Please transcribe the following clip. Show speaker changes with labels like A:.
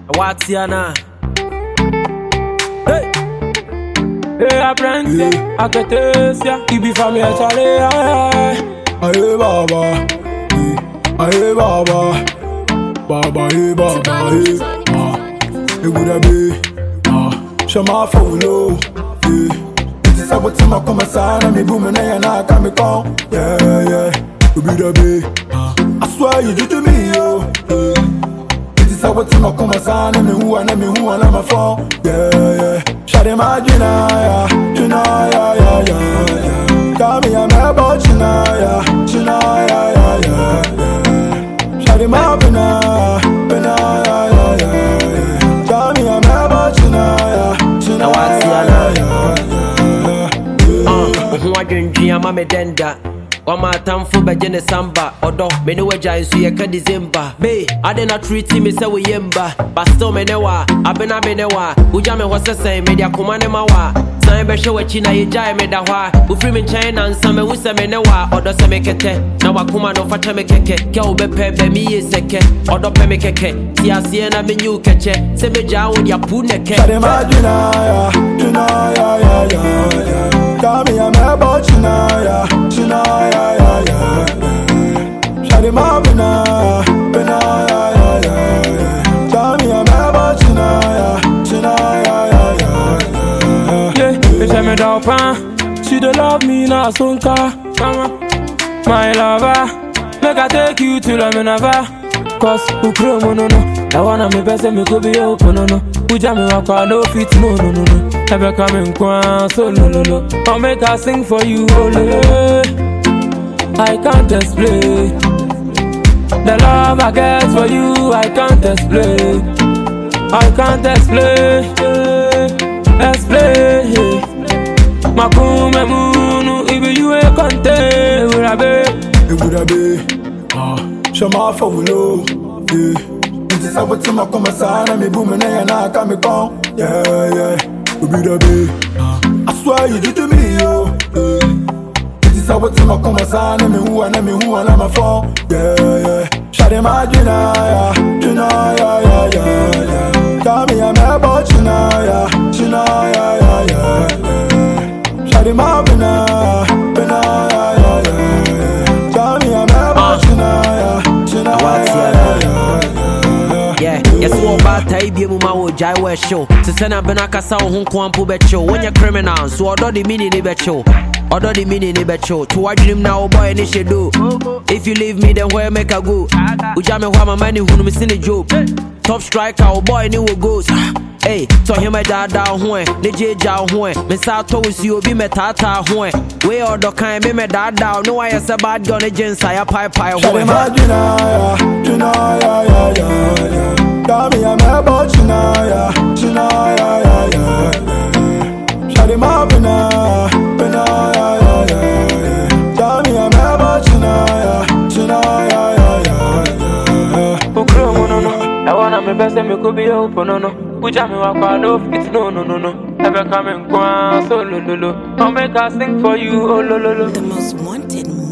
A: Watiana.
B: Hey, hey, apprentice, I can taste ya. You be from here, Charlie.
C: Aye, Baba. Aye, Baba. Baba, hey, Baba, hey. It would have been. Shama follow. This is what I'm coming sign. I'm booming and I can't come. Yeah. You be the big. I swear you do to me, yo. This is what I'm coming sign. I'm who and I'm a phone. Yeah. Shadi Majina, yeah. Tell me I'm about China, yeah. Shadi Mabina, tell me I'm about China,
A: I didn't dream I'm a denda. One more time for Bajane Samba, although many were giants, so you can December. Bay, I did not treat him as a yemba, but still menewa, Abenabenewa, Ujame was the same, media command mawa. Time by show a China, you jay medawa, who free in China and some with some menewa, or does a make a now a command of a tameke, Kelbe Pebe, me is a ke, or the Pemeke, Tia Siena, menu catch, Sebeja with your puneke.
C: Tell me I'm about China, Shadi Mabina, tell me I'm about China,
B: Yeah, if I made up, she don't love me now, Sonka. My lover, make I take you to La Menava. Cause who crow no. I wanna me best and me could be open no. Who jam me walk on no feet no. Never coming qua so no. I'll make her sing for you, oh, I can't explain the love I get for you. I can't explain. Makume munu, if you a conte, would I be?
C: It would have been. Shama follow. This is what I'm coming sign. I'm booming and I can't come. Yeah. You be the big. I swear you do to me, yo. This is what I'm coming sign. I'm who and I'm a phone. Yeah. Shadi Majina, yeah. Tell me I'm about China, yeah. Shadi Mabina, tell me I'm about China,
A: yeah. Yes, what about Taibi Mama Jai West show? To send a Benakasa Hong Kong Pubecho when you're criminal, so order the mini Nibecho. Order the mini Nibecho. To watch him now, boy, and she do. If you leave me, then where make a go? Ujame Wama money who miss in the job. Top striker, oh boy, new goes. Hey, so him my dad down when the J when Miss Santos you be me tata when we all the kind be me dad down. No, I is a bad gun agent, I a pie when.
C: Tell me I'm about China, Shadi Mabina, tell me I'm about China,
B: I wanna me best and me could be open no. Who jam me walk on no feet no. Never coming qua so I'll make her sing for you, oh.
D: The most wanted